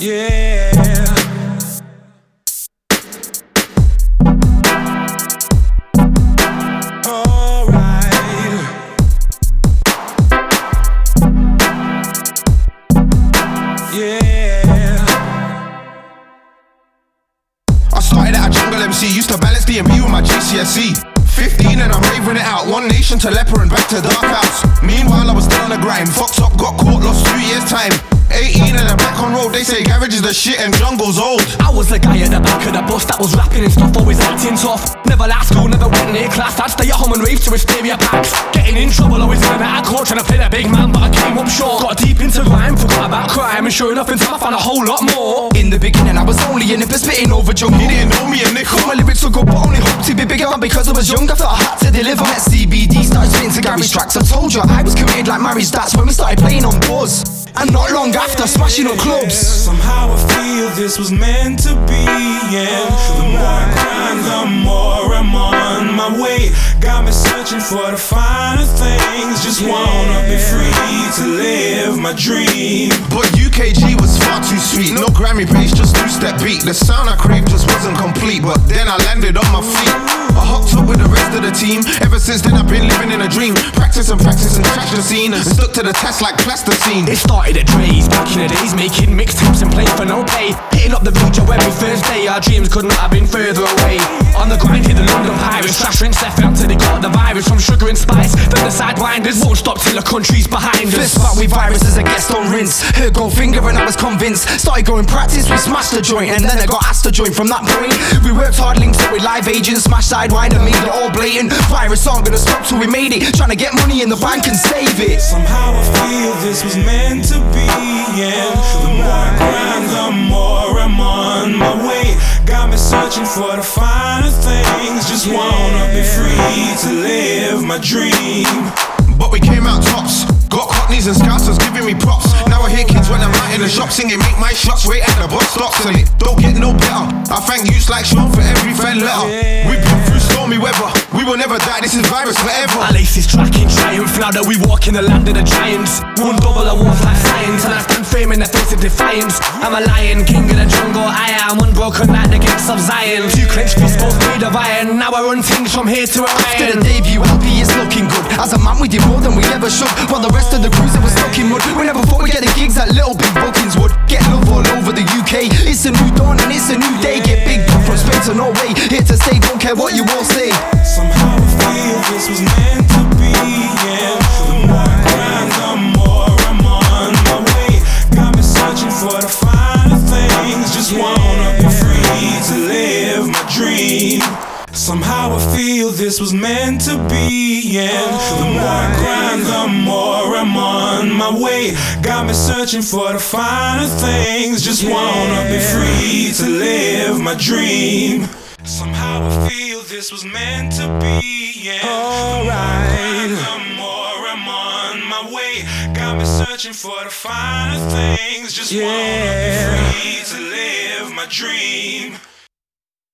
Yeah. Alright. Yeah. I started at a jungle MC, used to balance D&B with my GCSE. 15 and I'm raving it out, One Nation to Leper and back to Dark House. Meanwhile I was still on the grind, fucked up, got caught, lost 2 years time. 18 and I'm back on road, they say garage is the shit and jungle's old. I was the guy at the back of the bus that was rapping and stuff, always acting tough. Never left school, never went near class, I'd stay at home and rave to hysteria packs. Getting in trouble, always in out of court, trying to play the big man, but I came up short. Got deep into rhyme, forgot about crime, and sure enough in time I found a whole lot more. In the beginning I was only a nipper spitting over jungle. He didn't know me a nickel. My lyrics were good but only hoped to be bigger. And because I was young I thought I had to deliver. Met CBD, started spitting to Gary's tracks. I told you I was committed like Mary's, that's when we started playing on Buzz. And not long after, smashing up clubs. Somehow I feel this was meant to be, yeah. The more I grind, the more I'm on my way. Got me searching for the finer things. Just wanna be free to live my dream. But UKG was far too sweet, no Grammy bass, just two-step beat. The sound I craved just wasn't complete, but then I landed on my feet. I hooked up with the rest of the team. Ever since then I've been living in a dream. Practice and trash the scene, and stuck to the test like plasticine. It started at Dre's back in the days, making mixtapes and playing for no pay. Hitting up the radio every Thursday, our dreams could not have been further away. On the grind, hit the London Pirates, trash rinse left out till they got the virus. From sugar and spice, then the sidewinders won't stop till the country's behind us. First part with virus as a guest on rinse. Heard Goldfinger and I was convinced. Started going practice, we smashed the joint, and then I got asked to join from that point. We worked hard, linked up with live agents, smashed Sidewinder, made it all blatant. Virus aren't gonna stop till we made it, trying to get money in the bank and save it. Somehow I feel this was meant to be, yeah. The more I grind, the more I'm on my way. Got me searching for the finer things. Just wanna be free to live my dream. But we came out tops. Got cockneys and scousers giving me props. Now I hear kids when I'm out in the shop singing make my shots, wait at the bus stops, and it don't get no better. I thank youths like Sean for every fan letter. We've been through stormy weather, we will never die, this is virus forever. My lace is tracking triumph, now that we walk in the land of the giants. One double awards like science, and I stand firm in the face of defiance. I'm a lion, king of the jungle, I am unbroken like the gates of Zion. Two clenched fists, both made of iron, now I run things from here to After Orion. the debut LP is looking good. As a man we did more than we ever should. While the rest of the crews that was stuck in mud. We never thought we'd get the gigs that little big bookings would. Get love all over the UK. It's a new dawn and it's a new day. Get big from Spain to Norway. Here to stay, don't care what you all say. Somehow I feel this was meant to be, yeah. The more I grind, the more I'm on my way. Got me searching for the finer things. Just wanna be free to live my dream. Somehow I feel this was meant to be, yeah. The more I grind, the more I'm on my way. Got me searching for the finer things. Just wanna be free to live my dream. Somehow I feel this was meant to be, yeah. Alright. The more I'm on my way. Got me searching for the finer things. Just wanna be free to live my dream.